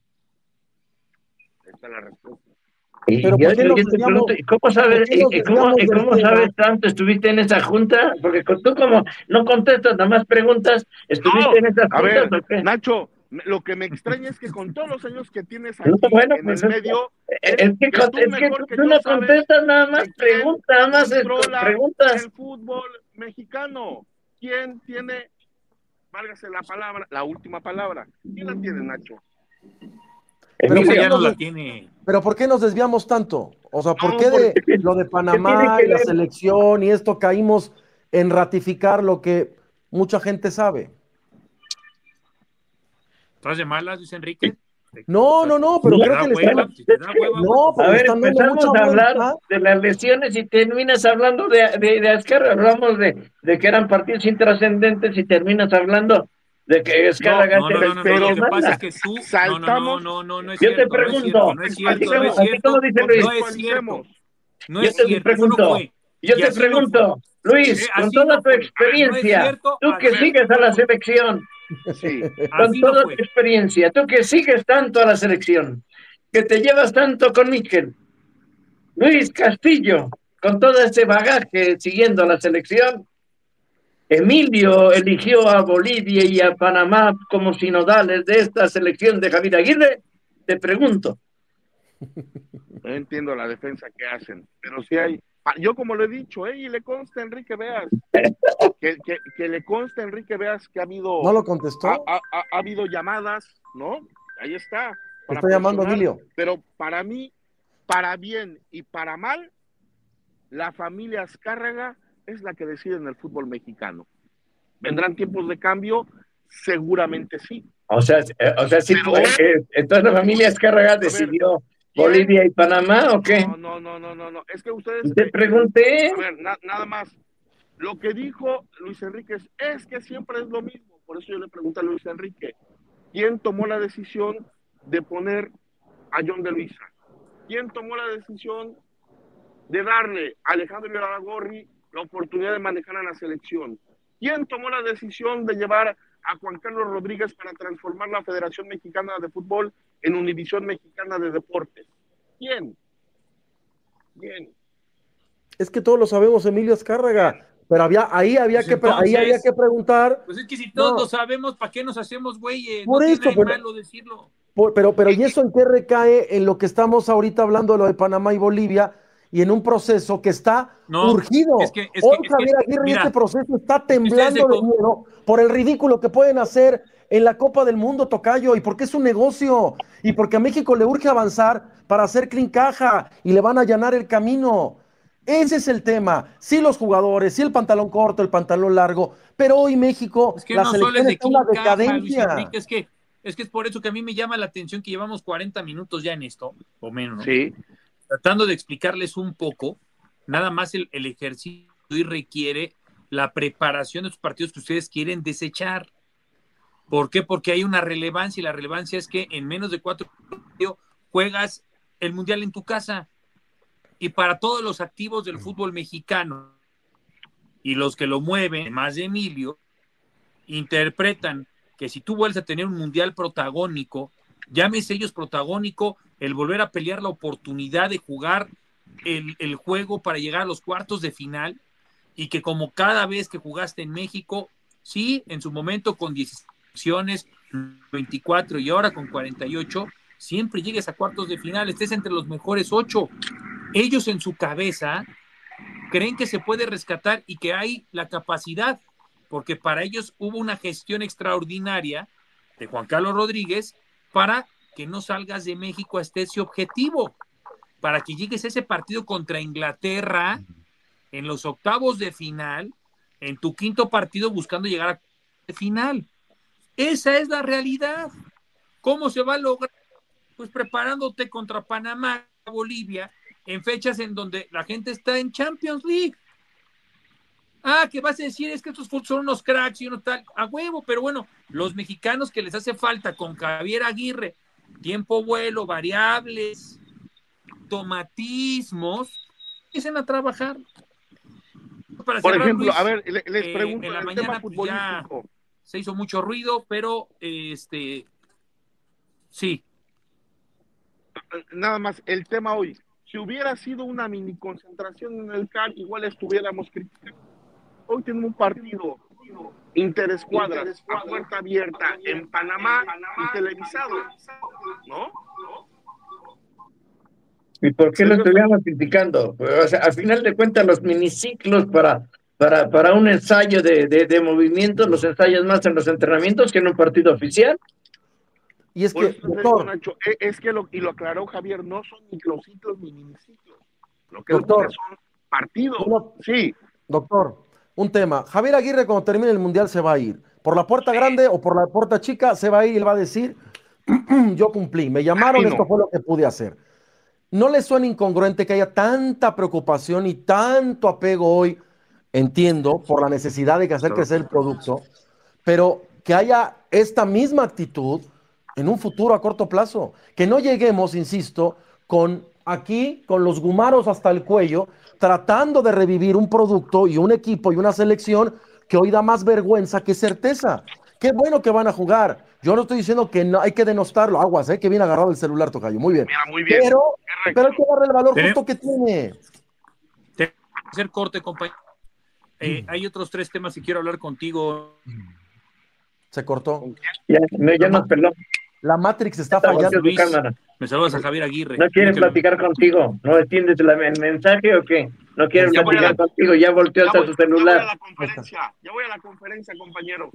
Esta es la respuesta. Y, Pero y ¿por qué yo, nos yo te desviamos- pregunto, ¿y cómo sabes, por qué y, nos y cómo, desviamos y del cómo tema? sabes tanto? ¿Estuviste en esa junta? Porque con- tú como no contestas, nada más preguntas, ¿estuviste No, en esas a ver, juntas o qué? Nacho, lo que me extraña es que con todos los años que tienes No, aquí bueno, en pues el es que- medio, Es es, que, que con- tú es que mejor tú, que tú yo no sabes contestas, nada más de quién preguntas, nada más es- controla preguntas. el fútbol mexicano. ¿Quién tiene, válgase la palabra, la última palabra? ¿Quién la tiene, Nacho? Pero Emilio ¿por qué ya no nos la des- tiene. Pero ¿por qué nos desviamos tanto? O sea, ¿por No, qué de porque- lo de ¿qué Panamá tiene y que la ver? selección y esto caímos en ratificar lo que mucha gente sabe? ¿Estás de malas, Luis Enrique? No, no, no, pero ¿Te creo da que le hueva? están... Si te da hueva, No, güey. pero A le ver, están dando empezamos mucha a hablar vuelta. de las lesiones y terminas hablando de, de, de Azcárraga, hablamos de, de que eran partidos intrascendentes y terminas hablando de que Azcárraga No, no, no, no, no, te- lo te que pasa manda. es que tú, no, no, no, Saltamos. no, no, no es Yo te cierto, no es cierto, pregunto, no es así cierto, como, no es así cierto, como dice Luis, no es cierto, no yo es te cierto, eso no pregunto, fue. yo Y te así no fue. pregunto, Luis, Eh, con así toda no tu fue. No es experiencia, cierto, tú que así sigues a no la fue. selección, Sí. con Así no toda fue. tu experiencia, tú que sigues tanto a la selección, que te llevas tanto con Miquel, Luis Castillo, con todo ese bagaje siguiendo a la selección, Emilio eligió a Bolivia y a Panamá como sinodales de esta selección de Javier Aguirre. Te pregunto. No entiendo la defensa que hacen, pero sí hay. Yo, como lo he dicho, ¿eh? Y le consta a Enrique Veas, que, que, que le consta a Enrique Veas que ha habido. ¿No lo contestó? Ha, ha, ha, ha habido llamadas, ¿no? Ahí está. Te está llamando Emilio. Pero para mí, para bien y para mal, la familia Azcárraga es la que decide en el fútbol mexicano. ¿Vendrán tiempos de cambio? Seguramente sí. O sea, eh, o sea, sí, Pero, pues, eh, entonces la familia Azcárraga ver, decidió ¿quién? Bolivia y Panamá, ¿o qué? No, no, no, no, no, no. Es que ustedes. Te pregunté. A ver, na, nada más. Lo que dijo Luis Enrique es, es que siempre es lo mismo. Por eso yo le pregunto a Luis Enrique, ¿quién tomó la decisión de poner a John de Luisa? ¿Quién tomó la decisión de darle a Alejandro Iraragorri la oportunidad de manejar a la selección? ¿Quién tomó la decisión de llevar a Juan Carlos Rodríguez para transformar la Federación Mexicana de Fútbol en Univisión Mexicana de Deportes? ¿Quién? ¿Quién? Es que todos lo sabemos, Emilio Azcárraga, pero había, ahí, había Pues que, entonces, ahí había que preguntar. Pues es que si todos No. lo sabemos, ¿para qué nos hacemos güeyes? Por No eso, tiene nada pero- de malo decirlo. Por- pero, pero, ¿y eso en qué recae en lo que estamos ahorita hablando, lo de Panamá y Bolivia, y en un proceso que está No, urgido? es que- es Hoy que- es Javier que, Aguirre y mira, este proceso está ustedes temblando se de co- miedo por el ridículo que pueden hacer en la Copa del Mundo, Tocayo, y porque es un negocio, y porque a México le urge avanzar para hacer clean caja, y le van a allanar el camino. Ese es el tema. Sí los jugadores, sí el pantalón corto, el pantalón largo, pero hoy México, Es que la no solo es selección de está en una quién caja, Luis decadencia. Enrique, es que, es que es por eso que a mí me llama la atención que llevamos cuarenta minutos ya en esto, o menos, ¿no? Sí. Tratando de explicarles un poco, nada más el, el ejercicio y requiere la preparación de los partidos que ustedes quieren desechar. ¿Por qué? Porque hay una relevancia, y la relevancia es que en menos de cuatro partidos juegas el Mundial en tu casa. Y para todos los activos del fútbol mexicano y los que lo mueven, más de Emilio, interpretan que si tú vuelves a tener un Mundial protagónico, llámese ellos protagónico, el volver a pelear la oportunidad de jugar el, el juego para llegar a los cuartos de final, y que como cada vez que jugaste en México, sí, en su momento con diez acciones, veinticuatro y ahora con cuarenta y ocho, siempre llegues a cuartos de final, estés entre los mejores ocho. Ellos en su cabeza creen que se puede rescatar y que hay la capacidad, porque para ellos hubo una gestión extraordinaria de Juan Carlos Rodríguez para que no salgas de México hasta ese objetivo, para que llegues a ese partido contra Inglaterra en los octavos de final, en tu quinto partido buscando llegar a la final. Esa es la realidad. ¿Cómo se va a lograr? Pues preparándote contra Panamá, Bolivia, en fechas en donde la gente está en Champions League. Ah, que vas a decir, es que estos son unos cracks y uno tal, a huevo, pero bueno, los mexicanos que les hace falta con Javier Aguirre, tiempo vuelo, variables, automatismos, empiecen a trabajar. Para Por cerrar, ejemplo, Luis, a ver, le- les eh, pregunto, en la el mañana tema pues, ya futbolístico. se hizo mucho ruido, pero este sí. Nada más, el tema hoy, si hubiera sido una mini concentración en el C A R, igual estuviéramos criticando. Hoy tenemos un partido interescuadras, a puerta abierta, en Panamá y televisado, ¿no? ¿Y por qué lo estuviéramos criticando? O sea, al final de cuentas, los miniciclos para, para, para un ensayo de, de, de movimientos, los ensayos más en los entrenamientos que en un partido oficial. Y es Por que, eso te digo, doctor, Nacho, e- es que, lo, y lo aclaró Javier, no son microciclos ni miniciclos. Lo que él doctor, busca son partidos. uno- Sí, doctor, un tema. Javier Aguirre cuando termine el Mundial se va a ir. Por la puerta grande o por la puerta chica se va a ir y él va a decir, yo cumplí, me llamaron, Latino. esto fue lo que pude hacer. ¿No le suena incongruente que haya tanta preocupación y tanto apego hoy? Entiendo, por la necesidad de hacer crecer el producto, pero que haya esta misma actitud en un futuro a corto plazo. Que no lleguemos, insisto, con aquí, con los gumaros hasta el cuello, tratando de revivir un producto y un equipo y una selección que hoy da más vergüenza que certeza. Qué bueno que van a jugar. Yo no estoy diciendo que no hay que denostarlo. Aguas, ¿eh? Que bien agarrado el celular, Tocayo. Muy bien. Mira, muy bien. Pero, Correcto. pero hay que darle el valor Tenemos- justo que tiene. Tengo que hacer corte, compañero. Eh, hay otros tres temas que quiero hablar contigo. Se cortó. Ya, no, ya nos peló. La Matrix está Está fallando. volteó tu Luis. cámara. Me saludas a Javier Aguirre. ¿No quieren Dile que lo- platicar contigo? ¿No entiendes la- el mensaje o qué? ¿No quieren Ya voy a platicar la- contigo? Ya volteó Ya hasta voy, su ya voy a celular. la conferencia, ya voy a la conferencia, compañero.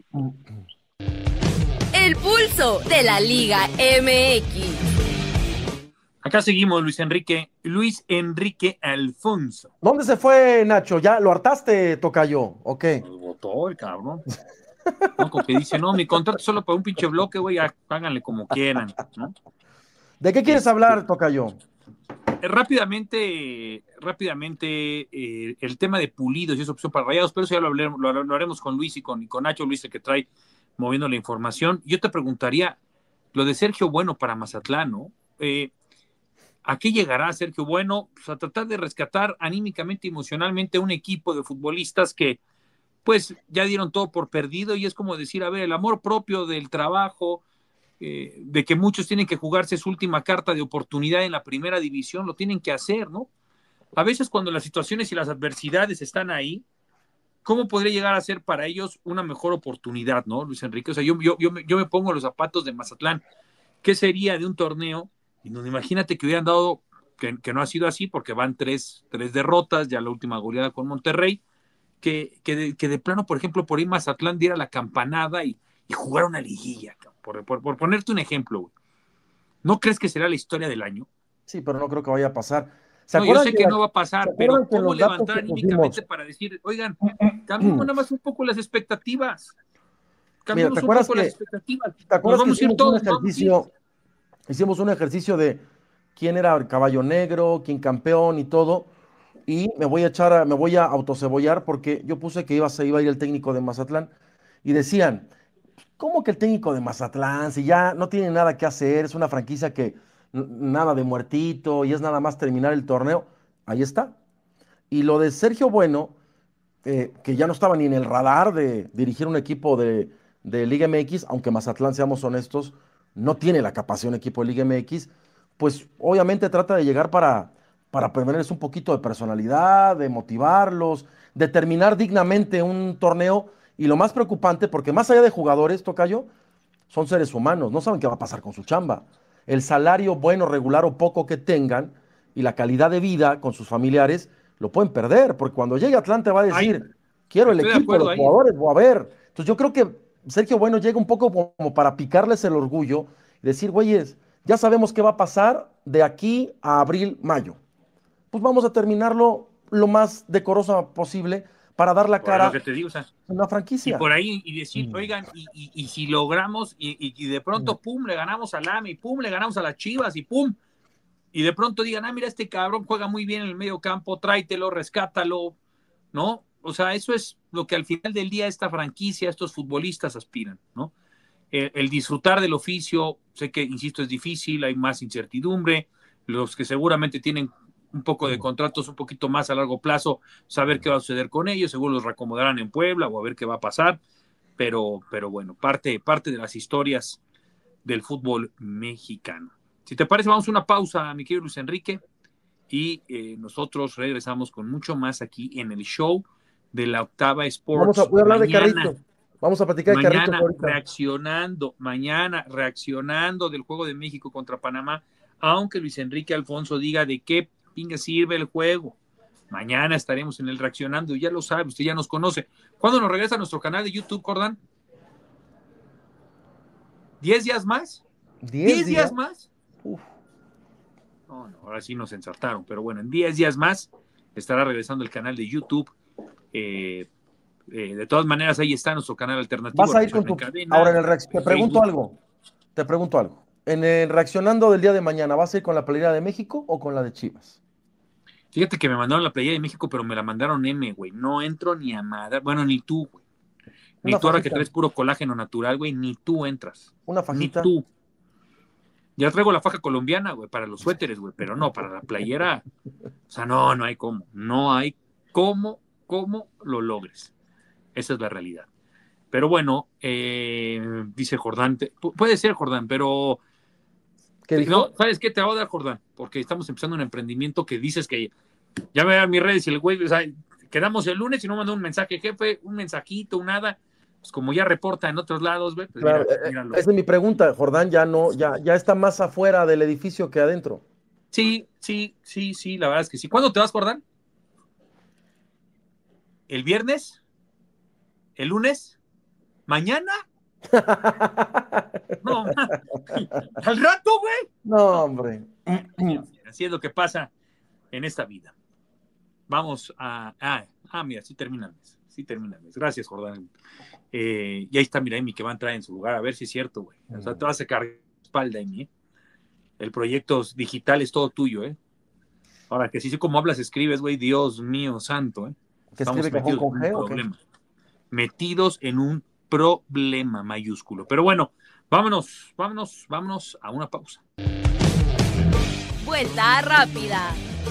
El pulso de la Liga M X. Acá seguimos, Luis Enrique. Luis Enrique Alfonso. ¿Dónde se fue Nacho? ¿Ya lo hartaste, Tocayo? ¿O qué? Nos votó el cabrón. No, como que dice, no, mi contrato es solo para un pinche bloque, güey, ya, háganle como quieran, ¿no? ¿De qué quieres hablar, Tocayo? Eh, rápidamente, rápidamente, eh, el tema de Pulido y esa opción para Rayados, pero eso ya lo, hablemos- lo, lo haremos con Luis y con, y con Nacho, Luis el que trae moviendo la información. Yo te preguntaría, lo de Sergio Bueno para Mazatlán, ¿no? Eh, ¿A qué llegará Sergio Bueno? Pues a tratar de rescatar anímicamente y emocionalmente a un equipo de futbolistas que pues ya dieron todo por perdido, y es como decir, a ver, el amor propio del trabajo, eh, de que muchos tienen que jugarse su última carta de oportunidad en la primera división, lo tienen que hacer, ¿no? A veces cuando las situaciones y las adversidades están ahí, ¿cómo podría llegar a ser para ellos una mejor oportunidad, ¿no, Luis Enrique? O sea, yo, yo, yo, me, yo me pongo los zapatos de Mazatlán. ¿Qué sería de un torneo? Y donde imagínate que hubieran dado, que, que no ha sido así, porque van tres, tres derrotas, ya la última goleada con Monterrey, que, que, de, que de plano, por ejemplo, por ahí Mazatlán diera la campanada y, y jugara una liguilla, por, por, por ponerte un ejemplo, güey. ¿No crees que será la historia del año? Sí, pero no creo que vaya a pasar. ¿Se No, yo sé que, que la, no va a pasar, pero ¿cómo levantar anímicamente para decir, oigan, cambiemos nada más un poco las expectativas? Cambiemos Mira, un poco que, las expectativas. ¿Te acuerdas Nos vamos que a ir hicimos todos, un ejercicio? Hicimos un ejercicio de quién era el caballo negro, quién campeón y todo. Y me voy a echar, a, me voy a autocebollar porque yo puse que iba, se iba a ir el técnico de Mazatlán. Y decían, ¿cómo que el técnico de Mazatlán? Si ya no tiene nada que hacer, es una franquicia que nada de muertito y es nada más terminar el torneo. Ahí está. Y lo de Sergio Bueno, eh, que ya no estaba ni en el radar de dirigir un equipo de, de Liga M X, aunque Mazatlán, seamos honestos, no tiene la capacidad de un equipo de Liga M X, pues obviamente trata de llegar para, para perderles un poquito de personalidad, de motivarlos, de terminar dignamente un torneo. Y lo más preocupante, porque más allá de jugadores, Tocayo, son seres humanos, no saben qué va a pasar con su chamba. El salario bueno, regular o poco que tengan y la calidad de vida con sus familiares lo pueden perder, porque cuando llegue Atlante va a decir, Ay, quiero el equipo, los ahí. jugadores, voy a ver. Entonces yo creo que Sergio Bueno llega un poco como para picarles el orgullo y decir, güeyes, ya sabemos qué va a pasar de aquí a abril, mayo. Pues vamos a terminarlo lo más decoroso posible para dar la cara que te digo, o sea, a una franquicia. Y por ahí y decir, mm. oigan, y, y, y si logramos, y, y, y de pronto, mm. pum, le ganamos al A M E, pum, le ganamos a las Chivas, y pum, y de pronto digan, ah, mira, este cabrón juega muy bien en el medio campo, tráetelo, rescátalo, ¿no? O sea, eso es lo que al final del día esta franquicia, estos futbolistas aspiran, ¿no? El, el disfrutar del oficio, sé que, insisto, es difícil, hay más incertidumbre, los que seguramente tienen un poco de contratos un poquito más a largo plazo, saber qué va a suceder con ellos, seguro los reacomodarán en Puebla o a ver qué va a pasar, pero, pero bueno, parte, parte de las historias del fútbol mexicano. Si te parece, vamos a una pausa, mi querido Luis Enrique, y eh, nosotros regresamos con mucho más aquí en el show de la Octava Sports. Vamos a, voy a hablar mañana, de Carrito. Vamos a platicar de mañana Carrito ahorita. reaccionando, mañana reaccionando del juego de México contra Panamá, aunque Luis Enrique Alfonso diga de qué pinga sirve el juego. Mañana estaremos en el reaccionando, ya lo sabe, usted ya nos conoce. ¿Cuándo nos regresa a nuestro canal de YouTube, Cordán? ¿Diez días más? ¿Diez, ¿Diez días, días más? Uf. No, no, ahora sí nos ensartaron, pero bueno, en diez días más estará regresando el canal de YouTube. Eh, eh, de todas maneras, ahí está nuestro canal alternativo. Vas a ir con tu... Cadena, ahora en el reaccionando. Te pregunto algo. Te pregunto algo. En el reaccionando del día de mañana, ¿vas a ir con la playera de México o con la de Chivas? Fíjate que me mandaron la playera de México, pero me la mandaron M, güey. No entro ni a madre. Bueno, ni tú, güey. Ni Una tú fajita. Ahora que traes puro colágeno natural, güey, ni tú entras. Una fajita. Ni tú. Ya traigo la faja colombiana, güey, para los suéteres, güey, pero no, para la playera. O sea, no, no hay cómo. No hay cómo, cómo lo logres. Esa es la realidad. Pero bueno, eh, dice Jordán, te, puede ser Jordán, pero... ¿Qué dijo? No, ¿sabes qué? Te voy a dar, Jordán, porque estamos empezando un emprendimiento que dices que ya me a mis redes y el güey, o sea, quedamos el lunes y no mandó un mensaje, jefe, un mensajito, un nada, pues como ya reporta en otros lados, güey. Pues claro, mira, esa es mi pregunta, Jordán ya no, ya, ya está más afuera del edificio que adentro. Sí, sí, sí, sí, la verdad es que sí. ¿Cuándo te vas, Jordán? ¿El viernes? ¿El lunes? ¿Mañana? No, al rato, güey. No, hombre. Así es lo que pasa en esta vida. Vamos a. Ah, ah mira, sí termina el mes. Sí termina el mes. Gracias, Jordán. Eh, y ahí está, mira, Emi, que va a entrar en su lugar. A ver si es cierto, güey. O sea, te vas a cargar la espalda, Emi. ¿eh? El proyecto digital es todo tuyo, ¿eh? Ahora que sí sé cómo hablas, escribes, güey. Dios mío santo, ¿eh? Que Estamos escribe metidos con G, en un problema. Metidos en un problema mayúsculo. Pero bueno, vámonos, vámonos, vámonos a una pausa. Vuelta rápida.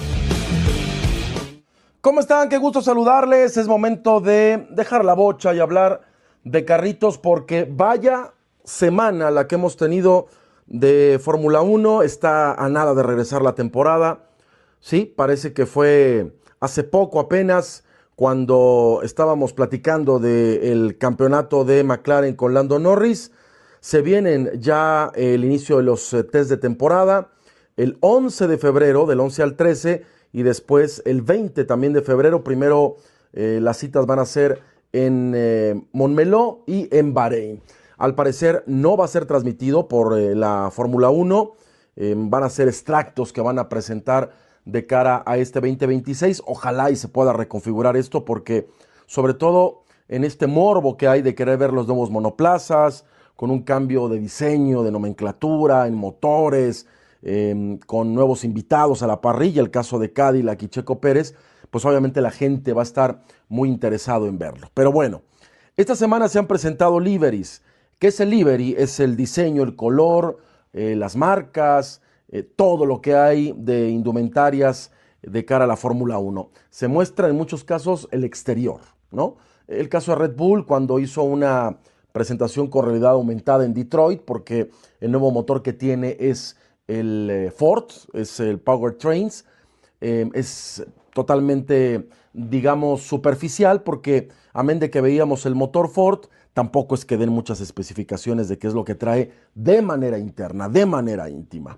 ¿Cómo están? Qué gusto saludarles. Es momento de dejar la bocha y hablar de carritos porque vaya semana la que hemos tenido de Fórmula uno. Está a nada de regresar la temporada. Sí, parece que fue hace poco apenas cuando estábamos platicando del campeonato de McLaren con Lando Norris. Se vienen ya el inicio de los eh, test de temporada, el once de febrero, del once al trece, y después el veinte también de febrero. Primero eh, las citas van a ser en eh, Montmeló y en Bahrein. Al parecer no va a ser transmitido por eh, la Fórmula uno, eh, van a ser extractos que van a presentar de cara a este veinte veintiséis. Ojalá y se pueda reconfigurar esto porque sobre todo en este morbo que hay de querer ver los nuevos monoplazas, con un cambio de diseño, de nomenclatura, en motores, eh, con nuevos invitados a la parrilla, el caso de Cadillac y Checo Pérez, pues obviamente la gente va a estar muy interesado en verlo. Pero bueno, esta semana se han presentado liveries. ¿Qué es el livery? Es el diseño, el color, eh, las marcas, eh, todo lo que hay de indumentarias de cara a la Fórmula uno. Se muestra en muchos casos el exterior, ¿no? El caso de Red Bull cuando hizo una presentación con realidad aumentada en Detroit, porque el nuevo motor que tiene es el eh, Ford, es el Powertrains, eh, es totalmente, digamos, superficial, porque amén de que veíamos el motor Ford, tampoco es que den muchas especificaciones de qué es lo que trae de manera interna, de manera íntima.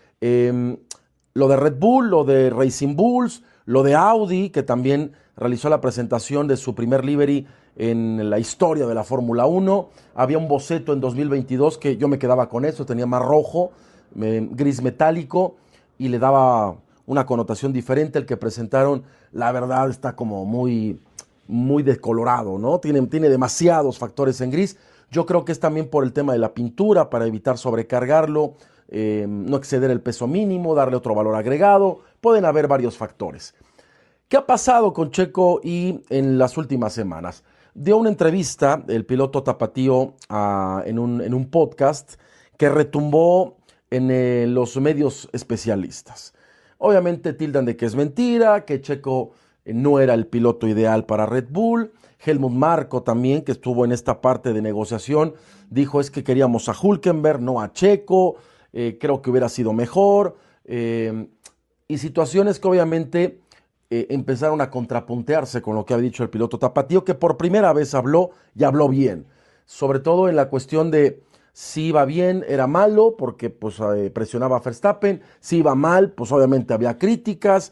Eh, lo de Red Bull, lo de Racing Bulls, lo de Audi, que también realizó la presentación de su primer livery en la historia de la Fórmula uno. Había un boceto en dos mil veintidós que yo me quedaba con eso, tenía más rojo, eh, gris metálico y le daba una connotación diferente. El que presentaron, la verdad, está como muy, muy descolorado, ¿no? Tiene, tiene demasiados factores en gris. Yo creo que es también por el tema de la pintura, para evitar sobrecargarlo, eh, no exceder el peso mínimo, darle otro valor agregado. Pueden haber varios factores. ¿Qué ha pasado con Checo y en las últimas semanas? Dio una entrevista el piloto tapatío uh, en, un, en un podcast que retumbó en eh, los medios especialistas. Obviamente tildan de que es mentira, que Checo eh, no era el piloto ideal para Red Bull. Helmut Marko también, que estuvo en esta parte de negociación, dijo es que queríamos a Hülkenberg, no a Checo, eh, creo que hubiera sido mejor. Eh, y situaciones que obviamente eh, empezaron a contrapuntearse con lo que ha dicho el piloto tapatío, que por primera vez habló y habló bien, sobre todo en la cuestión de si iba bien era malo porque pues eh, presionaba a Verstappen, si iba mal pues obviamente había críticas,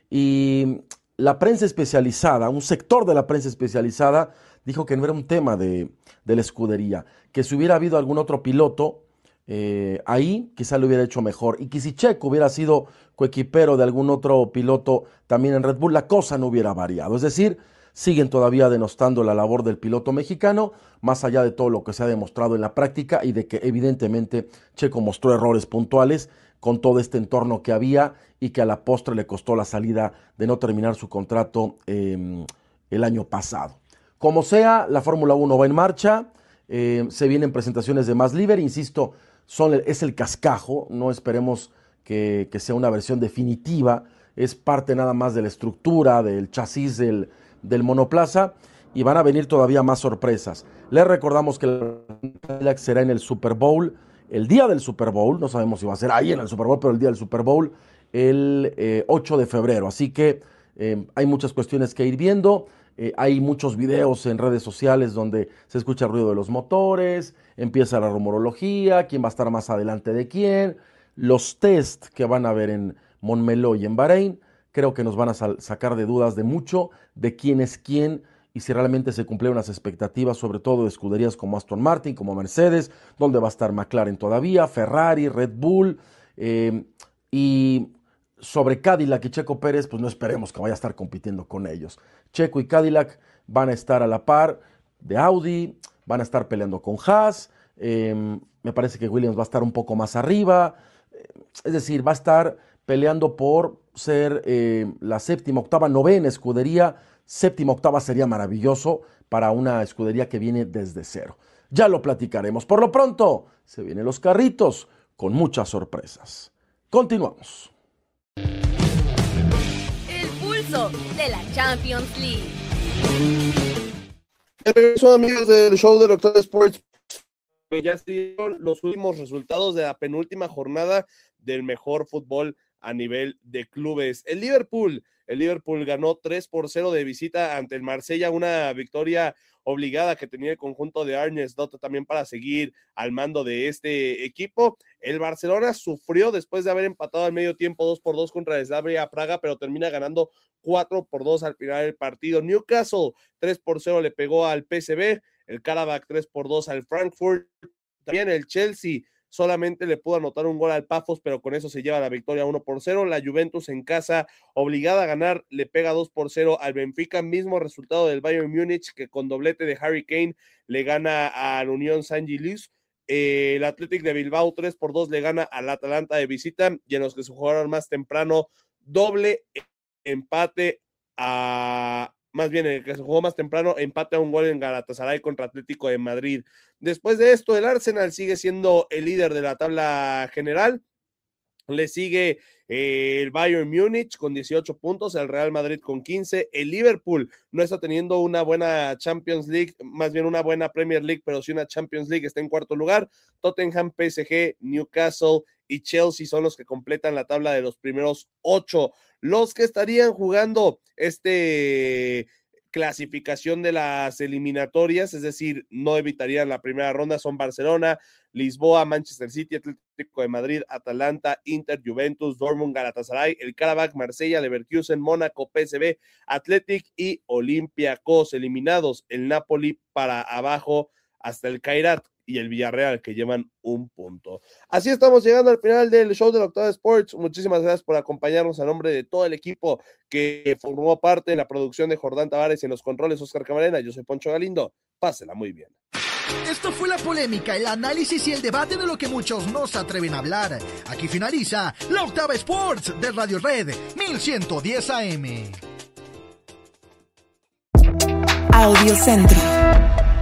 y la prensa especializada, un sector de la prensa especializada dijo que no era un tema de, de la escudería, que si hubiera habido algún otro piloto eh, ahí quizá lo hubiera hecho mejor, y que si Checo hubiera sido coequipero de algún otro piloto también en Red Bull, la cosa no hubiera variado. Es decir, siguen todavía denostando la labor del piloto mexicano, más allá de todo lo que se ha demostrado en la práctica y de que evidentemente Checo mostró errores puntuales con todo este entorno que había y que a la postre le costó la salida de no terminar su contrato eh, el año pasado. Como sea, la Fórmula uno va en marcha, eh, se vienen presentaciones de más livery, insisto, son, es el cascajo, no esperemos que, que sea una versión definitiva, es parte nada más de la estructura, del chasis del, del monoplaza, y van a venir todavía más sorpresas. Les recordamos que el Cadillac será en el Super Bowl, el día del Super Bowl, no sabemos si va a ser ahí en el Super Bowl, pero el día del Super Bowl, el eh, ocho de febrero. Así que eh, hay muchas cuestiones que ir viendo. Eh, hay muchos videos en redes sociales donde se escucha el ruido de los motores, empieza la rumorología, quién va a estar más adelante de quién, los test que van a haber en Montmeló y en Bahrein, creo que nos van a sacar de dudas de mucho, de quién es quién, y si realmente se cumplieron las expectativas, sobre todo de escuderías como Aston Martin, como Mercedes, donde va a estar McLaren todavía, Ferrari, Red Bull, eh, y sobre Cadillac y Checo Pérez, pues no esperemos que vaya a estar compitiendo con ellos. Checo y Cadillac van a estar a la par de Audi, van a estar peleando con Haas, eh, me parece que Williams va a estar un poco más arriba, es decir, va a estar peleando por ser eh, la séptima, octava, novena escudería. Séptima, octava sería maravilloso para una escudería que viene desde cero. Ya lo platicaremos. Por lo pronto, se vienen los carritos con muchas sorpresas. Continuamos. El pulso de la Champions League. Son amigos del show de Octava Sports. Ya se dieron los últimos resultados de la penúltima jornada del mejor fútbol a nivel de clubes. El Liverpool, el Liverpool ganó tres por cero de visita ante el Marsella, una victoria obligada que tenía el conjunto de Arne Slot también para seguir al mando de este equipo. El Barcelona sufrió después de haber empatado al medio tiempo dos por dos contra el Slavia Praga, pero termina ganando cuatro por dos al final del partido. Newcastle tres por cero le pegó al P S V, el Karabakh tres por dos al Frankfurt, también el Chelsea solamente le pudo anotar un gol al Pafos, pero con eso se lleva la victoria uno por cero. La Juventus en casa, obligada a ganar, le pega dos por cero al Benfica, mismo resultado del Bayern Múnich, que con doblete de Harry Kane le gana al Unión Saint-Gilloise. Eh, el Athletic de Bilbao tres por dos le gana al Atalanta de visita, y en los que se jugaron más temprano, doble empate a... más bien el que se jugó más temprano, empate a un gol en Galatasaray contra Atlético de Madrid. Después de esto, el Arsenal sigue siendo el líder de la tabla general. Le sigue eh, el Bayern Múnich con dieciocho puntos, el Real Madrid con quince, el Liverpool no está teniendo una buena Champions League, más bien una buena Premier League, pero sí una Champions League, está en cuarto lugar. Tottenham, P S G, Newcastle y Chelsea son los que completan la tabla de los primeros ocho. Los que estarían jugando este clasificación de las eliminatorias, es decir, no evitarían la primera ronda, son Barcelona, Lisboa, Manchester City, Atlético de Madrid, Atalanta, Inter, Juventus, Dortmund, Galatasaray, el Karabakh, Marsella, Leverkusen, Mónaco, P S V, Athletic y Olympiacos. Eliminados el Napoli para abajo hasta el Kairat y el Villarreal, que llevan un punto. Así estamos llegando al final del show de la Octava Sports. Muchísimas gracias por acompañarnos a nombre de todo el equipo que formó parte de la producción de Jordán Tavares y en los controles Oscar Camarena. Yo soy Poncho Galindo. Pásela muy bien. Esto fue la polémica, el análisis y el debate de lo que muchos no se atreven a hablar. Aquí finaliza la Octava Sports de Radio Red mil ciento diez A M. Audio Centro.